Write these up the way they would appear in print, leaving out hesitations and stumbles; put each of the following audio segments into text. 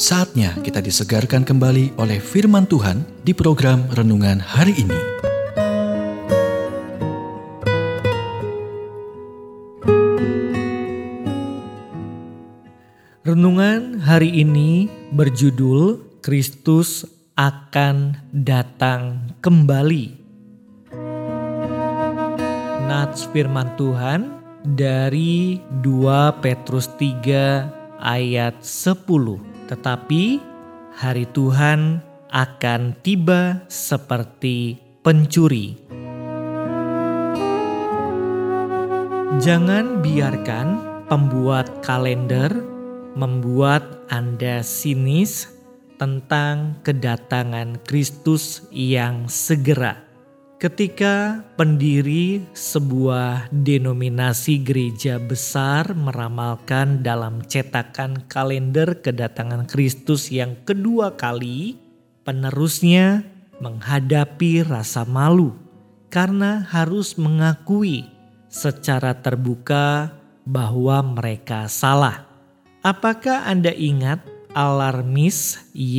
Saatnya kita disegarkan kembali oleh firman Tuhan di program Renungan Hari Ini. Renungan hari ini berjudul Kristus akan datang kembali. Nats firman Tuhan dari 2 Petrus 3 ayat 10. Tetapi hari Tuhan akan tiba seperti pencuri. Jangan biarkan pembuat kalender membuat Anda sinis tentang kedatangan Kristus yang segera. Ketika pendiri sebuah denominasi gereja besar meramalkan dalam cetakan kalender kedatangan Kristus yang kedua kali, penerusnya menghadapi rasa malu karena harus mengakui secara terbuka bahwa mereka salah. Apakah Anda ingat alarmis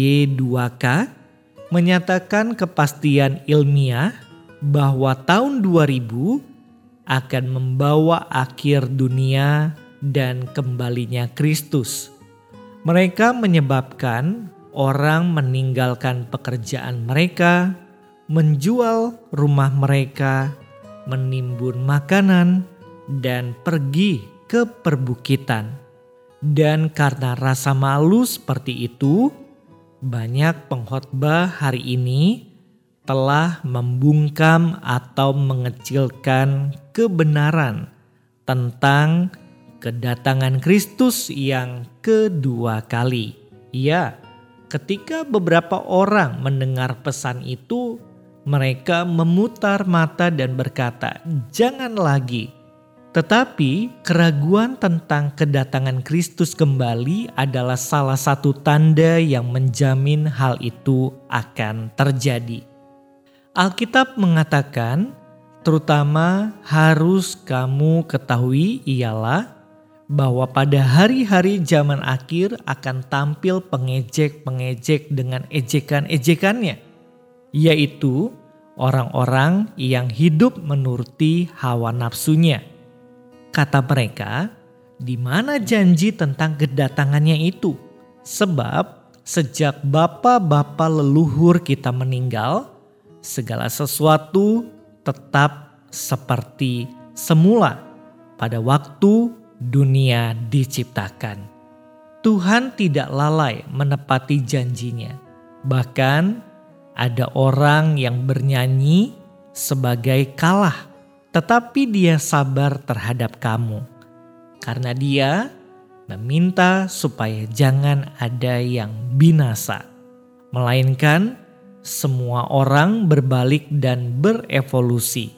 Y2K menyatakan kepastian ilmiah bahwa tahun 2000 akan membawa akhir dunia dan kembalinya Kristus. Mereka menyebabkan orang meninggalkan pekerjaan mereka, menjual rumah mereka, menimbun makanan, dan pergi ke perbukitan. Dan karena rasa malu seperti itu, banyak pengkhotbah hari ini telah membungkam atau mengecilkan kebenaran tentang kedatangan Kristus yang kedua kali. Ya, ketika beberapa orang mendengar pesan itu, mereka memutar mata dan berkata, "Jangan lagi." Tetapi keraguan tentang kedatangan Kristus kembali adalah salah satu tanda yang menjamin hal itu akan terjadi. Alkitab mengatakan, terutama harus kamu ketahui ialah bahwa pada hari-hari zaman akhir akan tampil pengejek-pengejek dengan ejekan-ejekannya, yaitu orang-orang yang hidup menuruti hawa nafsunya. Kata mereka, di mana janji tentang kedatangannya itu? Sebab sejak bapa-bapa leluhur kita meninggal, segala sesuatu tetap seperti semula pada waktu dunia diciptakan. Tuhan tidak lalai menepati janjinya. Bahkan ada orang yang bernyanyi sebagai kalah, tetapi dia sabar terhadap kamu. Karena dia meminta supaya jangan ada yang binasa, melainkan semua orang berbalik dan berevolusi.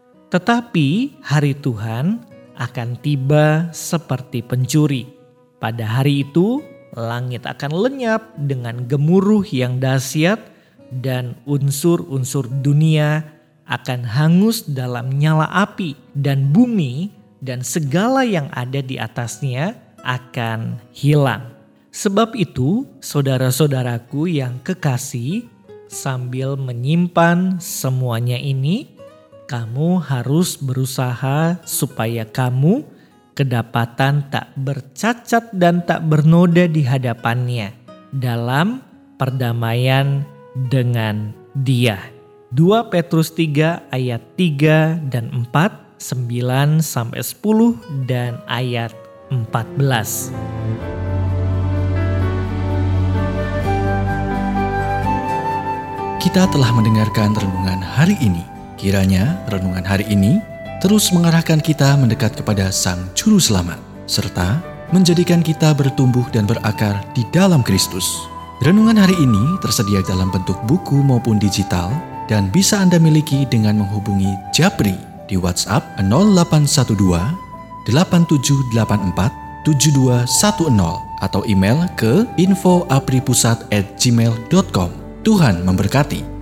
Tetapi hari Tuhan akan tiba seperti pencuri. Pada hari itu, langit akan lenyap dengan gemuruh yang dahsyat dan unsur-unsur dunia akan hangus dalam nyala api, dan bumi dan segala yang ada di atasnya akan hilang. Sebab itu, saudara-saudaraku yang kekasih, sambil menyimpan semuanya ini, kamu harus berusaha supaya kamu kedapatan tak bercacat dan tak bernoda di hadapannya dalam perdamaian dengan Dia. 2 Petrus 3 ayat 3 dan 4, 9-10 dan ayat 14. Kita telah mendengarkan renungan hari ini. Kiranya renungan hari ini terus mengarahkan kita mendekat kepada Sang Juru Selamat, serta menjadikan kita bertumbuh dan berakar di dalam Kristus. Renungan hari ini tersedia dalam bentuk buku maupun digital dan bisa Anda miliki dengan menghubungi Japri di WhatsApp 0812 8784 7210 atau email ke info@apripusat@gmail.com. Tuhan memberkati.